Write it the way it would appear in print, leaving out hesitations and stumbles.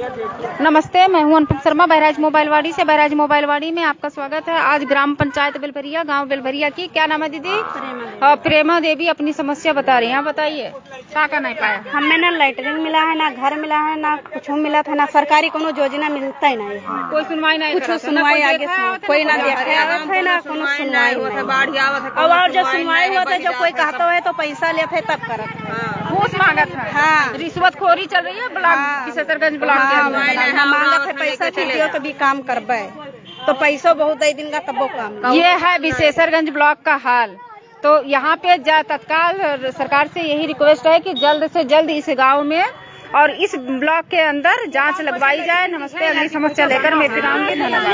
नमस्ते, मैं हूं अनुपम शर्मा बहराइच मोबाइलवाड़ी से। बहराइच मोबाइलवाड़ी में आपका स्वागत है। आज ग्राम पंचायत बेलवरिया, गांव बेलवरिया की क्या नाम है दीदी? प्रेमा देवी अपनी समस्या बता रही हैं। बताइए क्या नहीं पाया। हमें ना लैटरिन मिला है, ना घर मिला है, ना कुछ मिला था, ना सरकारी कोनो योजना मिलता ही नहीं है। कोई सुनवाई नहीं, कुछ सुनवाई आगे कोई ना देखे आवत है, ना कोनो सुनवाई और जो सुनवाई होता है जो कोई कहता है तो पैसा लेते तब करत है, घूस मांगत है। हाँ, रिश्वतखोरी चल रही है ब्लॉक किशोरगंज ब्लॉक के अंदर। मांगत है पैसा दीजियो तो भी काम करबे, तो पैसों बहुत दे देंगे तब वो काम। ये है विशेषरगंज ब्लॉक का हाल। तो यहाँ पे तत्काल सरकार से यही रिक्वेस्ट है कि जल्द से जल्द इस गांव में और इस ब्लॉक के अंदर जांच लगवाई जाए। नमस्ते, अगली समस्या लेकर मैं फिर आऊंगी। धन्यवाद।